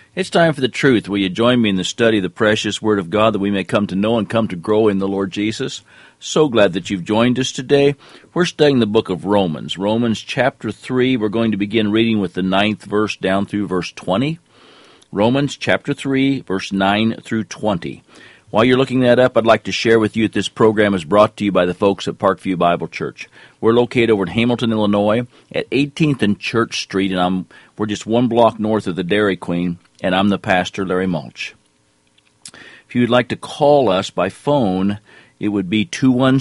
It's time for the truth. Will you join me in the study of the precious Word of God that we may come to know and come to grow in the Lord Jesus? So glad that you've joined us today. We're studying the book of Romans. Romans chapter 3, we're going to begin reading with the 9th verse down through verse 20. Romans chapter 3, verse 9 through 20. While you're looking that up, I'd like to share with you that this program is brought to you by the folks at Parkview Bible Church. We're located over in Hamilton, Illinois, at 18th and Church Street, and we're just one block north of the Dairy Queen, and I'm the pastor, Larry Mulch. If you'd like to call us by phone, it would be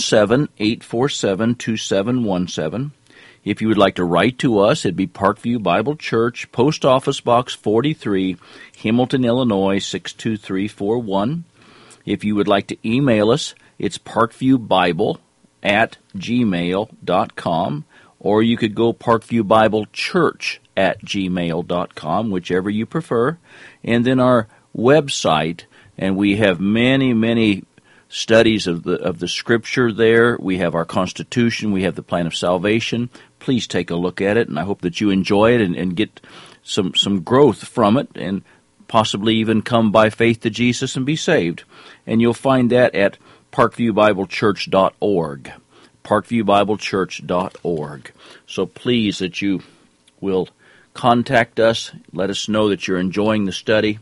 217-847-2717. If you would like to write to us, it'd be Parkview Bible Church, Post Office Box 43, Hamilton, Illinois, 62341. If you would like to email us, it's parkviewbible@gmail.com, or you could go parkviewbiblechurch@gmail.com, whichever you prefer. And then our website, and we have many studies of the Scripture there. We have our Constitution. We have the plan of salvation. Please take a look at it, and I hope that you enjoy it and get some growth from it, and possibly even come by faith to Jesus and be saved. And you'll find that at parkviewbiblechurch.org. parkviewbiblechurch.org. So please that you will contact us. Let us know that you're enjoying the study.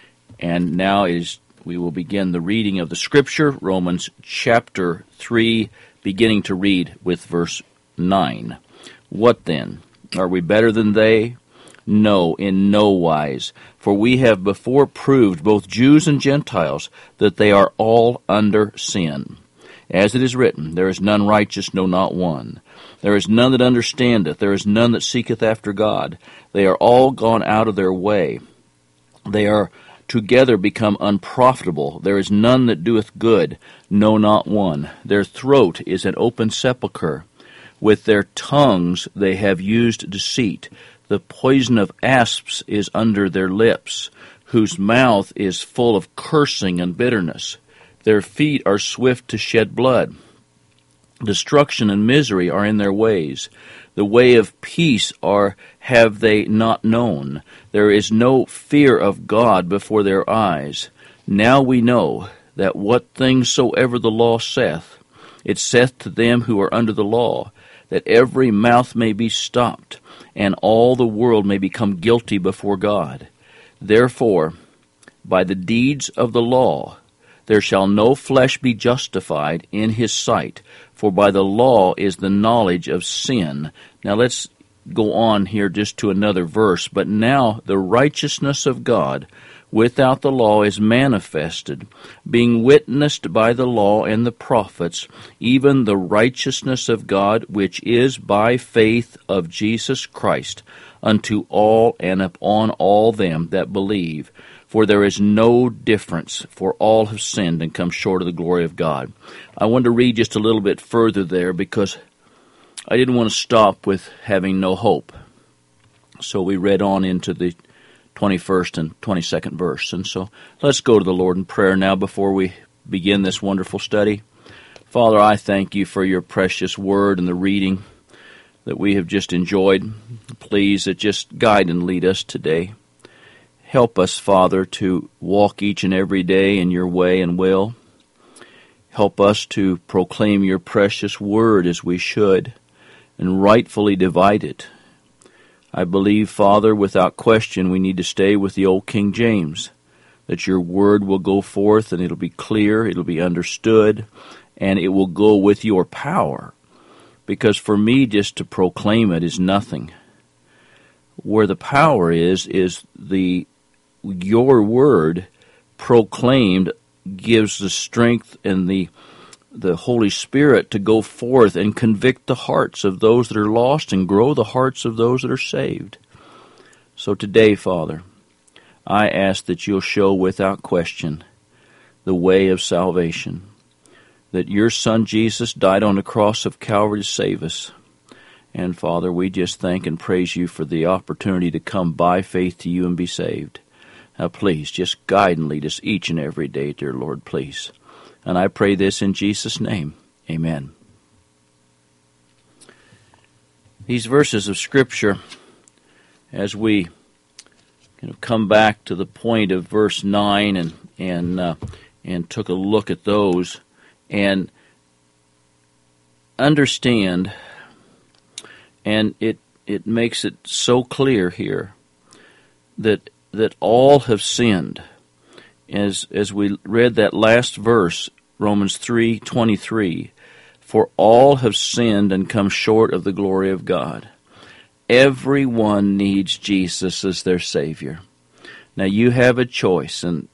And now we will begin the reading of the Scripture, Romans chapter 3, beginning to read with verse 9. What then? Are we better than they? No, in no wise. For we have before proved, both Jews and Gentiles, that they are all under sin. As it is written, there is none righteous, no, not one. There is none that understandeth, there is none that seeketh after God. They are all gone out of their way. They are together become unprofitable. There is none that doeth good, no, not one. Their throat is an open sepulchre. With their tongues they have used deceit. The poison of asps is under their lips, whose mouth is full of cursing and bitterness. Their feet are swift to shed blood. Destruction and misery are in their ways. The way of peace have they not known. There is no fear of God before their eyes. Now we know that what things soever the law saith, it saith to them who are under the law, that every mouth may be stopped, and all the world may become guilty before God. Therefore, by the deeds of the law, there shall no flesh be justified in his sight, for by the law is the knowledge of sin. Now let's go on here just to another verse. But now the righteousness of God without the law is manifested, being witnessed by the law and the prophets, even the righteousness of God, which is by faith of Jesus Christ, unto all and upon all them that believe. For there is no difference, for all have sinned and come short of the glory of God. I want to read just a little bit further there because I didn't want to stop with having no hope. So we read on into the 21st and 22nd verse. And so let's go to the Lord in prayer now before we begin this wonderful study. Father, I thank you for your precious word and the reading that we have just enjoyed. Please, just guide and lead us today. Help us, Father, to walk each and every day in your way and will. Help us to proclaim your precious word as we should and rightfully divide it. I believe, Father, without question, we need to stay with the old King James, that your word will go forth and it'll be clear, it'll be understood, and it will go with your power. Because for me, just to proclaim it is nothing. Where the power is your word proclaimed gives the strength and the Holy Spirit to go forth and convict the hearts of those that are lost and grow the hearts of those that are saved. So today, Father, I ask that you'll show without question the way of salvation, that your Son Jesus died on the cross of Calvary to save us. And Father, we just thank and praise you for the opportunity to come by faith to you and be saved. Now please, just guide and lead us each and every day, dear Lord, please. And I pray this in Jesus' name. Amen. These verses of Scripture, as we come back to the point of verse 9 and took a look at those and understand, and it makes it so clear here that all have sinned. As we read that last verse, Romans 3:23, for all have sinned and come short of the glory of God. Everyone needs Jesus as their Savior. Now you have a choice, and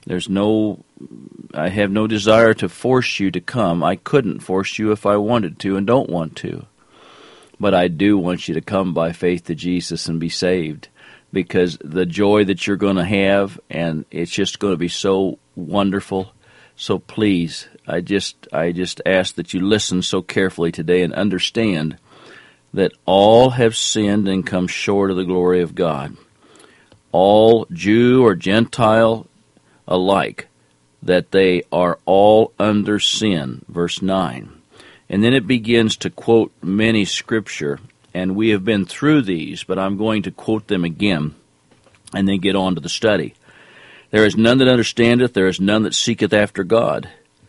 I have no desire to force you to come. I couldn't force you if I wanted to and don't want to. But I do want you to come by faith to Jesus and be saved, because the joy that you're going to have, and it's just going to be so wonderful. So please, I just ask that you listen so carefully today and understand that all have sinned and come short of the glory of God. All, Jew or Gentile alike, that they are all under sin, verse 9. And then it begins to quote many scripture, and we have been through these, but I'm going to quote them again and then get on to the study. There is none that understandeth, there is none that seeketh after God.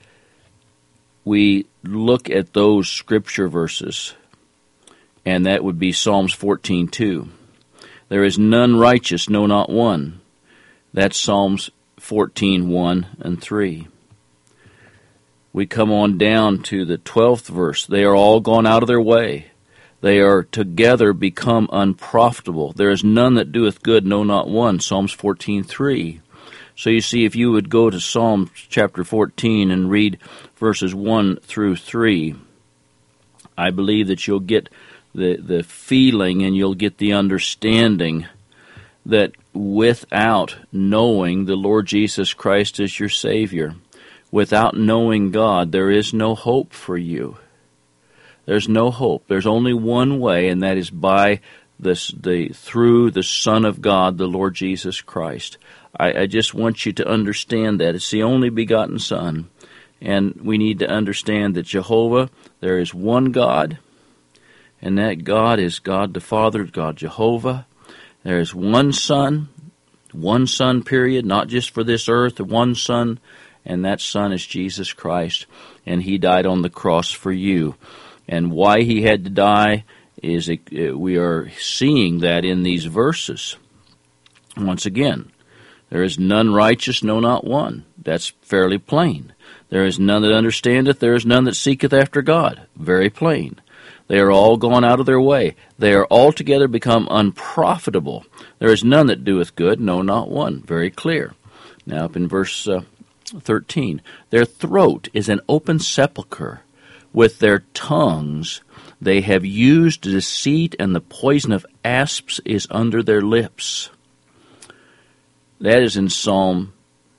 We look at those scripture verses, and that would be Psalms 14:2. There is none righteous, no, not one. That's Psalms 14:1 and 3. We come on down to the 12th verse. They are all gone out of their way. They are together become unprofitable. There is none that doeth good, no, not one. Psalms 14:3. So you see, if you would go to Psalm chapter 14 and read verses 1 through 3, I believe that you'll get the feeling and you'll get the understanding that without knowing the Lord Jesus Christ as your Savior, without knowing God, there is no hope for you. There's no hope. There's only one way, and that is by through the Son of God, the Lord Jesus Christ. I just want you to understand that. It's the only begotten Son. And we need to understand that Jehovah, there is one God, and that God is God the Father, God Jehovah. There is one Son, period, not just for this earth, one Son, and that Son is Jesus Christ, and He died on the cross for you. And why He had to die is we are seeing that in these verses. Once again, there is none righteous, no, not one. That's fairly plain. There is none that understandeth, there is none that seeketh after God. Very plain. They are all gone out of their way. They are altogether become unprofitable. There is none that doeth good, no, not one. Very clear. Now up in verse 13. Their throat is an open sepulchre. With their tongues they have used deceit, and the poison of asps is under their lips. That is in Psalm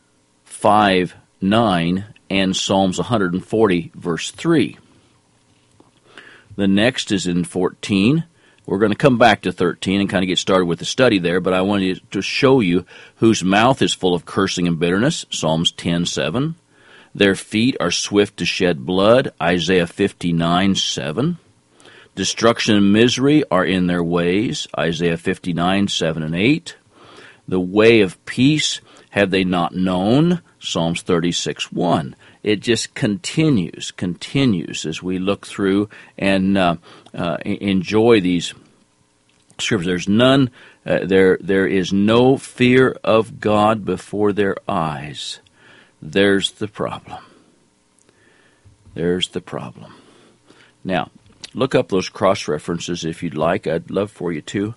5:9 and Psalms 140, verse 3. The next is in 14. We're going to come back to 13 and kind of get started with the study there, but I wanted to show you whose mouth is full of cursing and bitterness, Psalms 10:7. Their feet are swift to shed blood, Isaiah 59:7. Destruction and misery are in their ways, Isaiah 59:7 and 8. The way of peace have they not known, Psalms 36:1. It just continues as we look through and enjoy these scriptures. There's none, there is no fear of God before their eyes. There's the problem. There's the problem. Now, look up those cross-references if you'd like. I'd love for you to.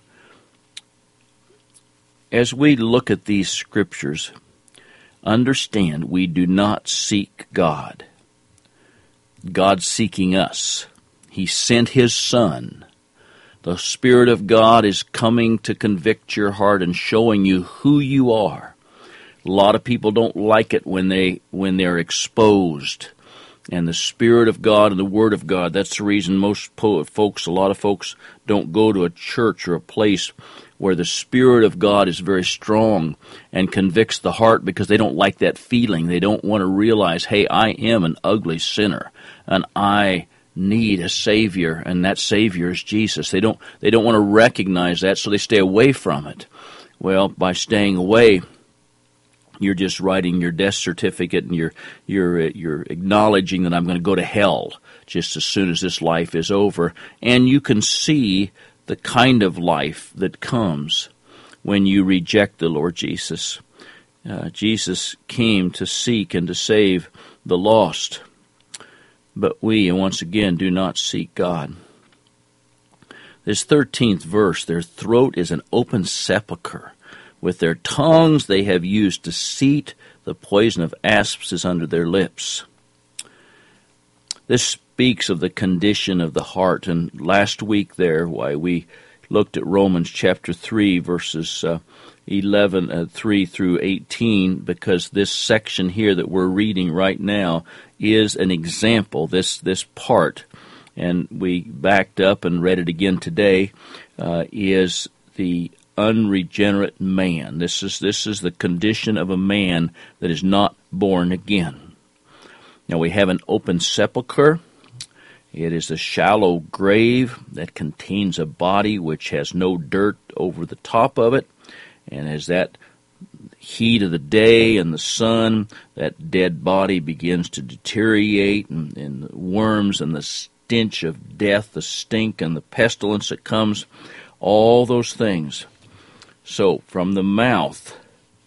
As we look at these scriptures, understand we do not seek God. God's seeking us. He sent His Son. The Spirit of God is coming to convict your heart and showing you who you are. A lot of people don't like it when they're exposed. And the Spirit of God and the Word of God, that's the reason a lot of folks don't go to a church or a place where the Spirit of God is very strong and convicts the heart, because they don't like that feeling. They don't want to realize, hey, I am an ugly sinner, and I need a Savior, and that Savior is Jesus. They don't want to recognize that, so they stay away from it. Well, by staying away, you're just writing your death certificate, and you're acknowledging that I'm going to go to hell just as soon as this life is over. And you can see the kind of life that comes when you reject the Lord Jesus. Jesus came to seek and to save the lost, but we, once again, do not seek God. This 13th verse, their throat is an open sepulchre. With their tongues they have used deceit. The poison of asps is under their lips. This speaks of the condition of the heart. And last week there, we looked at Romans chapter 3, verses 3 through 18, because this section here that we're reading right now is an example, this part. And we backed up and read it again today, is the unregenerate man. This is the condition of a man that is not born again. Now we have an open sepulcher. It is a shallow grave that contains a body which has no dirt over the top of it. And as that heat of the day and the sun, that dead body begins to deteriorate, and the worms and the stench of death, the stink and the pestilence that comes, all those things. So from the mouth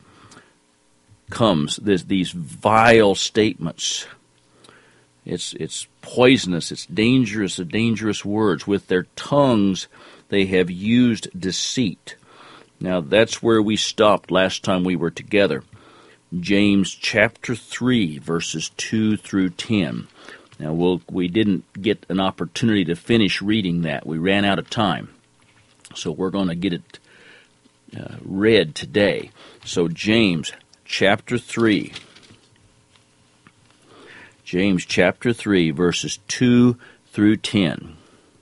comes these vile statements. It's poisonous, it's dangerous, the dangerous words. With their tongues they have used deceit. Now that's where we stopped last time we were together. James chapter 3, verses 2 through 10. Now we didn't get an opportunity to finish reading that. We ran out of time. So we're going to get it read today. So James chapter 3. James chapter 3, verses 2 through 10.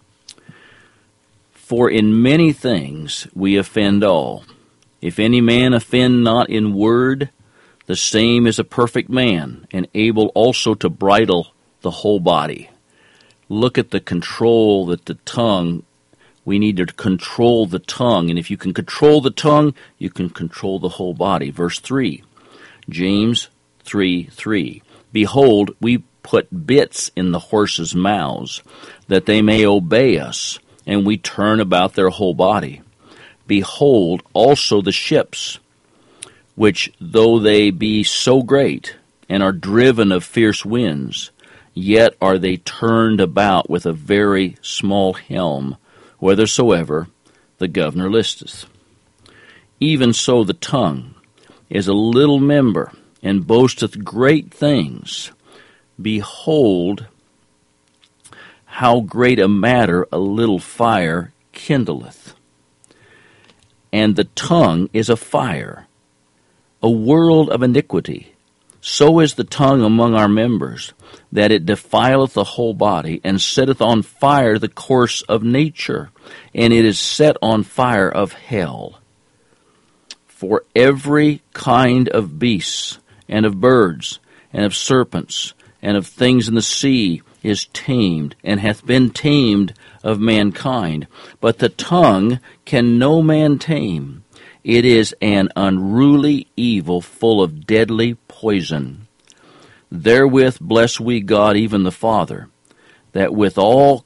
For in many things we offend all. If any man offend not in word, the same is a perfect man, and able also to bridle the whole body. Look at the control that the tongue, we need to control the tongue. And if you can control the tongue, you can control the whole body. Verse 3, James 3:3. Behold, we put bits in the horses' mouths, that they may obey us, and we turn about their whole body. Behold also the ships, which though they be so great, and are driven of fierce winds, yet are they turned about with a very small helm, whithersoever the governor listeth. Even so the tongue is a little member, and boasteth great things. Behold, how great a matter a little fire kindleth. And the tongue is a fire, a world of iniquity. So is the tongue among our members, that it defileth the whole body, and setteth on fire the course of nature, and it is set on fire of hell. For every kind of beasts, and of birds, and of serpents, and of things in the sea is tamed, and hath been tamed of mankind. But the tongue can no man tame. It is an unruly evil, full of deadly poison. Therewith bless we God, even the Father, that with all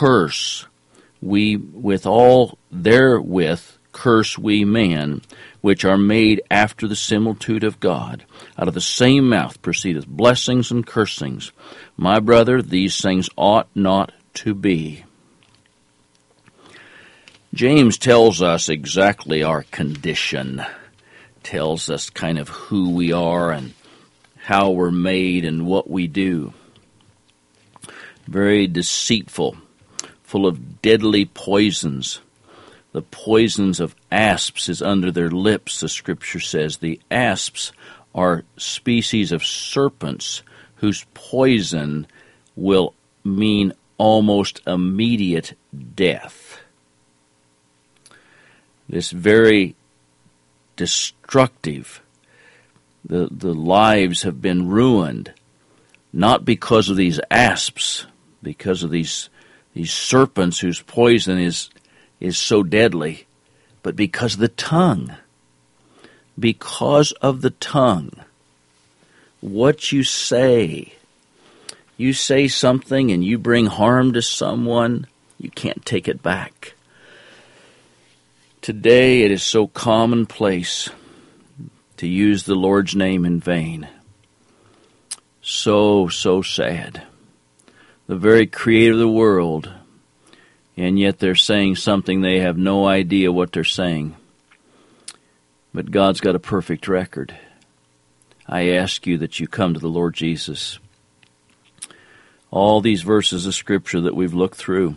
therewith curse we man, which are made after the similitude of God. Out of the same mouth proceedeth blessings and cursings. My brother, these things ought not to be. James tells us exactly our condition, tells us kind of who we are and how we're made and what we do. Very deceitful, full of deadly poisons. The poisons of asps is under their lips, the Scripture says. The asps are species of serpents whose poison will mean almost immediate death. This very destructive. The lives have been ruined, not because of these asps, because of these serpents whose poison is so deadly, but because of the tongue. because of the tongue. What you say. You say something and you bring harm to someone, you can't take it back. Today it is so commonplace to use the Lord's name in vain. So sad. The very creator of the world, and yet they're saying something they have no idea what they're saying. But God's got a perfect record. I ask you that you come to the Lord Jesus. All these verses of Scripture that we've looked through.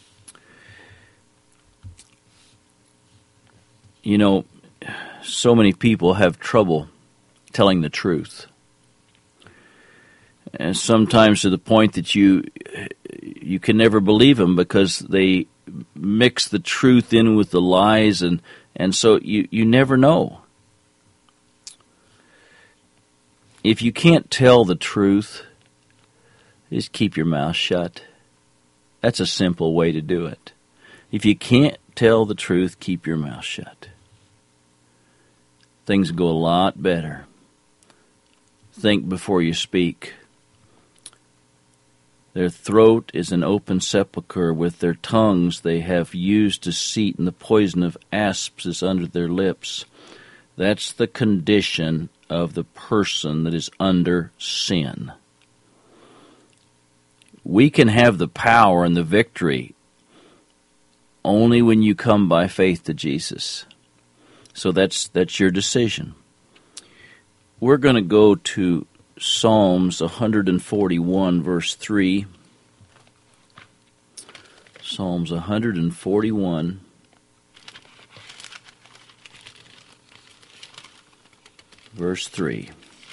You know, so many people have trouble telling the truth. And sometimes to the point that you can never believe them because they mix the truth in with the lies, and so you never know. If you can't tell the truth, just keep your mouth shut. That's a simple way to do it. If you can't tell the truth, keep your mouth shut. Things go a lot better. Think before you speak. Their throat is an open sepulchre. With their tongues they have used deceit, and the poison of asps is under their lips. That's the condition of the person that is under sin. We can have the power and the victory only when you come by faith to Jesus. So that's your decision. We're going to go to Psalms 141, verse 3. Psalms 141, verse 3.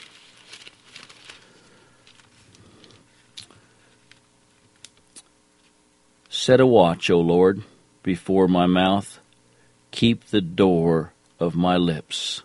Set a watch, O Lord, before my mouth. Keep the door of my lips.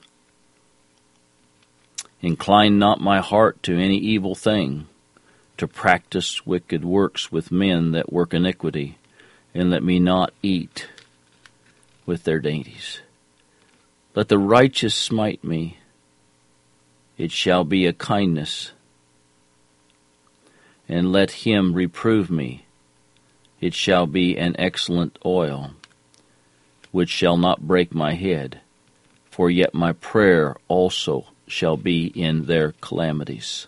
Incline not my heart to any evil thing, to practice wicked works with men that work iniquity, and let me not eat with their dainties. Let the righteous smite me, it shall be a kindness, and let him reprove me, it shall be an excellent oil, which shall not break my head, for yet my prayer also shall be in their calamities.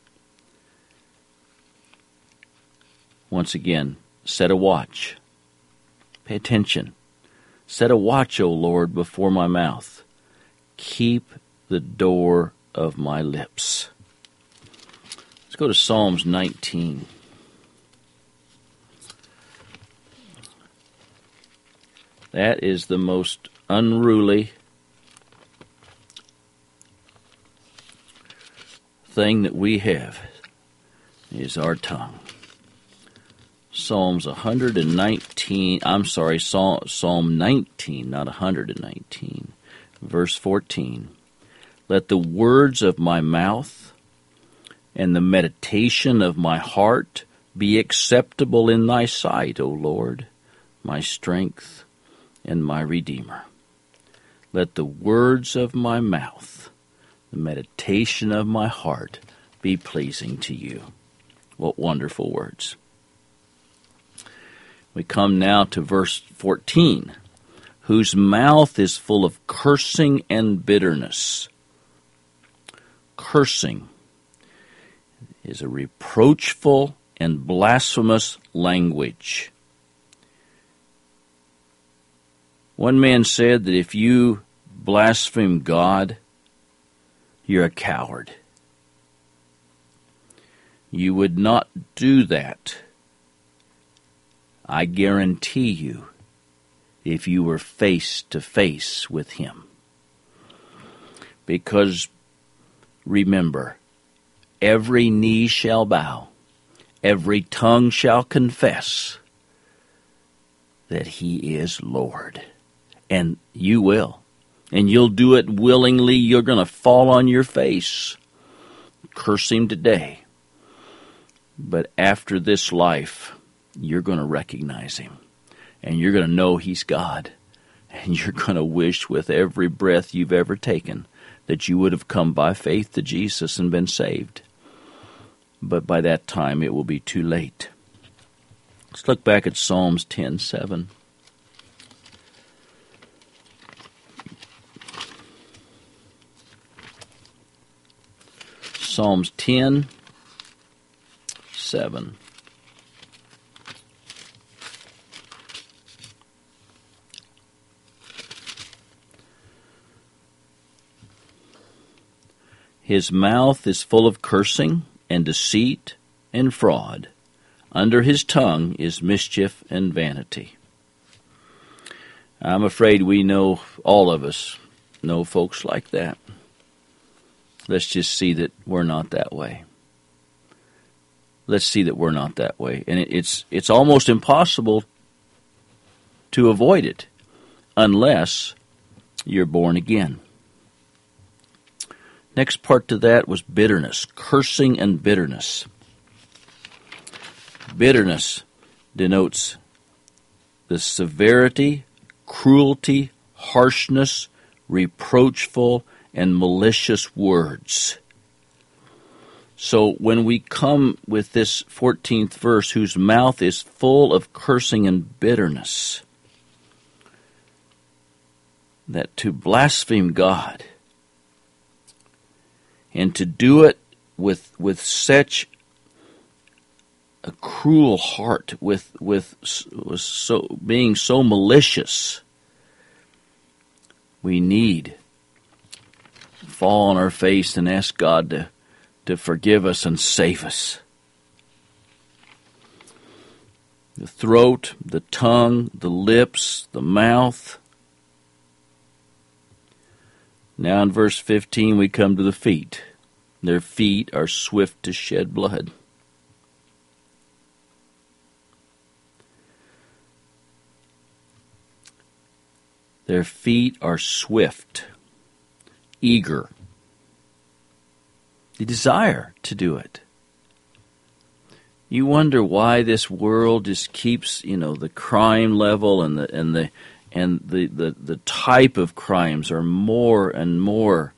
Once again, set a watch. Pay attention. Set a watch, O Lord, before my mouth. Keep the door of my lips. Let's go to Psalms 19. That is the most unruly thing that we have, is our tongue. Psalm 19, not 119, verse 14. Let the words of my mouth and the meditation of my heart be acceptable in thy sight, O Lord, my strength and my Redeemer. Let the words of my mouth, the meditation of my heart, be pleasing to you. What wonderful words. We come now to verse 14. Whose mouth is full of cursing and bitterness. Cursing is a reproachful and blasphemous language. One man said that if you blaspheme God, you're a coward. You would not do that, I guarantee you, if you were face to face with him. Because remember, every knee shall bow, every tongue shall confess that he is Lord. And you will. And you'll do it willingly. You're going to fall on your face. Curse him today. But after this life, you're going to recognize him. And you're going to know he's God. And you're going to wish with every breath you've ever taken that you would have come by faith to Jesus and been saved. But by that time it will be too late. Let's look back at Psalms 10:7. Psalms 10:7. His mouth is full of cursing and deceit and fraud. Under his tongue is mischief and vanity. I'm afraid we know, all of us know folks like that. Let's just see that we're not that way. Let's see that we're not that way. And it's almost impossible to avoid it unless you're born again. Next part to that was bitterness, cursing and bitterness. Bitterness denotes the severity, cruelty, harshness, reproachful, and malicious words. So when we come with this 14th verse, whose mouth is full of cursing and bitterness, that to blaspheme God and to do it with such a cruel heart, with so being so malicious, we need to fall on our face and ask God to forgive us and save us. The throat, the tongue, the lips, the mouth. Now in verse 15 we come to the feet. Their feet are swift to shed blood. Their feet are swift, eager. They desire to do it. You wonder why this world just keeps, the crime level and the type of crimes are more and more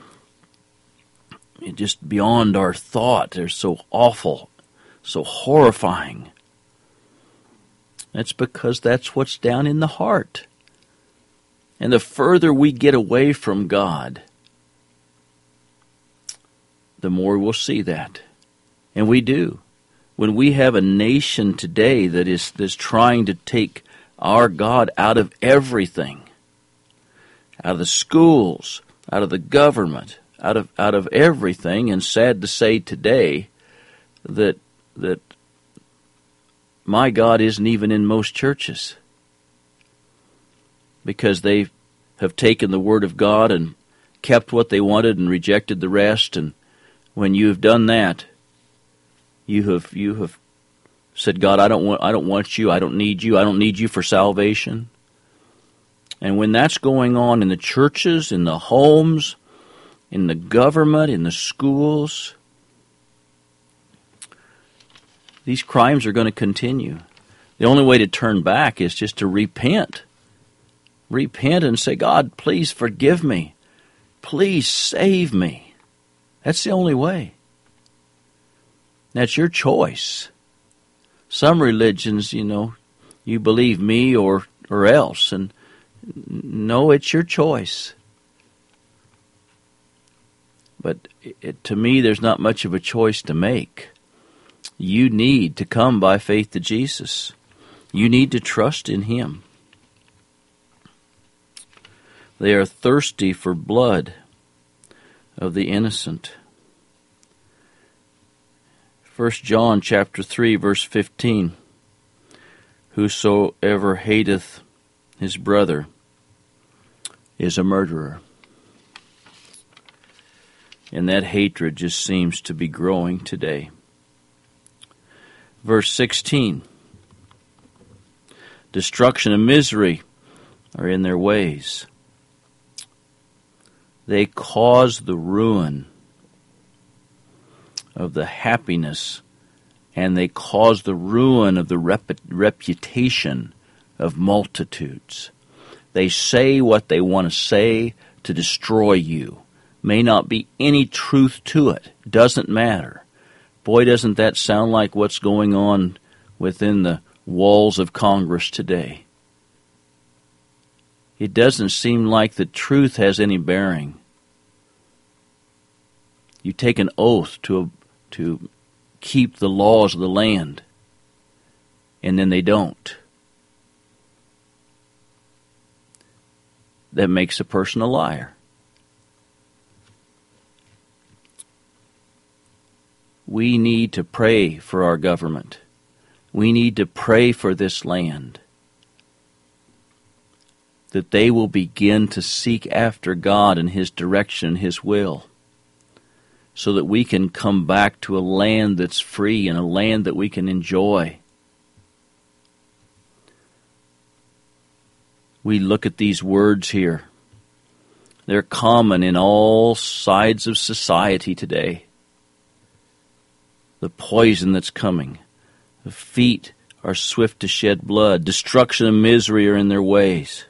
just beyond our thought. They're so awful, so horrifying. That's because that's what's down in the heart. And the further we get away from God, the more we'll see that. And we do. When we have a nation today that is trying to take our God out of everything, out of the schools, out of the government, out of everything, and sad to say today that my God isn't even in most churches, because they have taken the Word of God and kept what they wanted and rejected the rest. And when you have done that, you have said, God, I don't want you, I don't need you for salvation. And when that's going on in the churches, in the homes, in the government, in the schools, these crimes are going to continue. The only way to turn back is just to repent. Repent and say, God, please forgive me. Please save me. That's the only way. That's your choice. Some religions, you believe me or else. And no, it's your choice. But to me, there's not much of a choice to make. You need to come by faith to Jesus. You need to trust in Him. They are thirsty for blood of the innocent. 1 John chapter 3, verse 15. Whosoever hateth his brother is a murderer. And that hatred just seems to be growing today. Verse 16. Destruction and misery are in their ways. They cause the ruin of the happiness, and they cause the ruin of the reputation of multitudes. They say what they want to say to destroy you. May not be any truth to it. Doesn't matter. Boy, doesn't that sound like what's going on within the walls of Congress today. It doesn't seem like the truth has any bearing. You take an oath to keep the laws of the land, and then they don't. That makes a person a liar. We need to pray for our government. We need to pray for this land, that they will begin to seek after God and His direction, His will, so that we can come back to a land that's free and a land that we can enjoy. We look at these words here. They're common in all sides of society today. The poison that's coming. The feet are swift to shed blood. Destruction and misery are in their ways.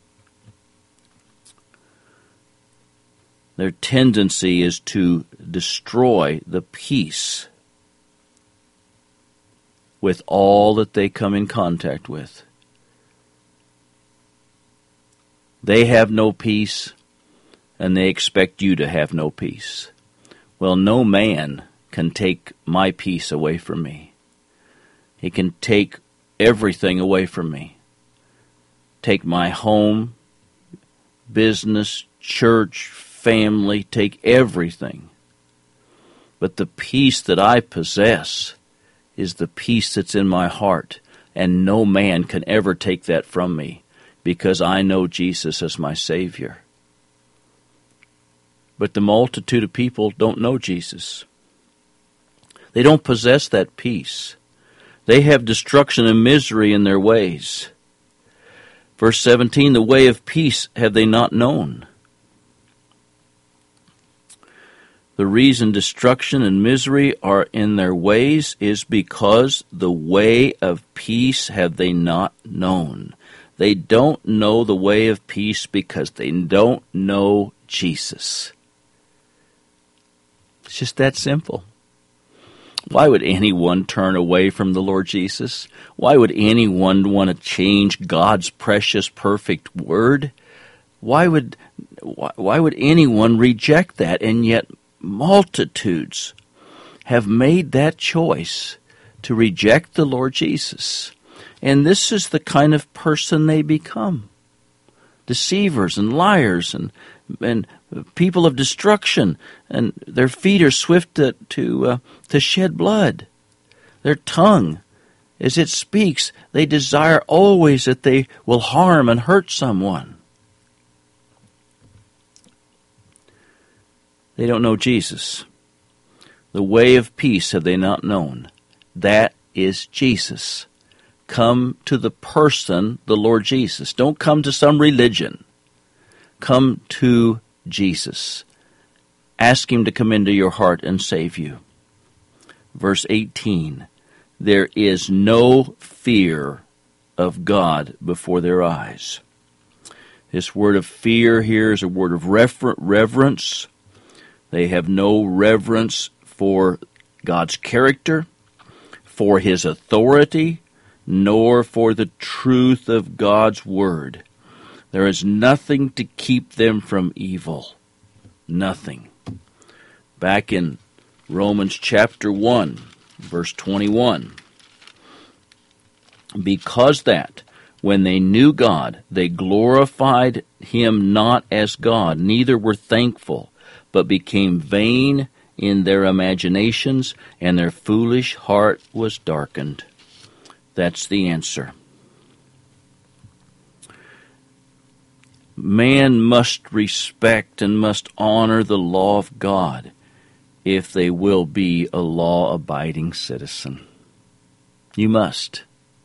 Their tendency is to destroy the peace with all that they come in contact with. They have no peace, and they expect you to have no peace. Well, no man can take my peace away from me. He can take everything away from me. Take my home, business, church, family, take everything. But the peace that I possess is the peace that's in my heart, and no man can ever take that from me, because I know Jesus as my Savior. But the multitude of people don't know Jesus. They don't possess that peace. They have destruction and misery in their ways. Verse 17, the way of peace have they not known. The reason destruction and misery are in their ways is because the way of peace have they not known. They don't know the way of peace because they don't know Jesus. It's just that simple. Why would anyone turn away from the Lord Jesus? Why would anyone want to change God's precious, perfect word? Why would anyone reject that? And yet multitudes have made that choice to reject the Lord Jesus. And this is the kind of person they become. Deceivers and liars and people of destruction, and their feet are swift to shed blood. Their tongue, as it speaks, they desire always that they will harm and hurt someone. They don't know Jesus. The way of peace have they not known. That is Jesus. Come to the person, the Lord Jesus. Don't come to some religion. Come to Jesus. Ask Him to come into your heart and save you. Verse 18, there is no fear of God before their eyes. This word of fear here is a word of reverence. They have no reverence for God's character, for His authority, nor for the truth of God's word. There is nothing to keep them from evil. Nothing. Back in Romans chapter 1, verse 21. Because that, when they knew God, they glorified Him not as God, neither were thankful, but became vain in their imaginations, and their foolish heart was darkened. That's the answer. Man must respect and must honor the law of God if they will be a law-abiding citizen. You must.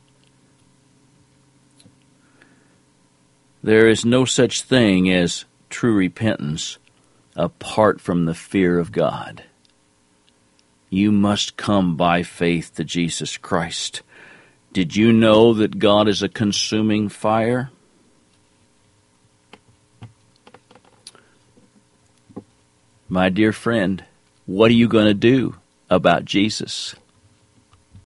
There is no such thing as true repentance apart from the fear of God. You must come by faith to Jesus Christ. Did you know that God is a consuming fire? my dear friend, what are you going to do about Jesus?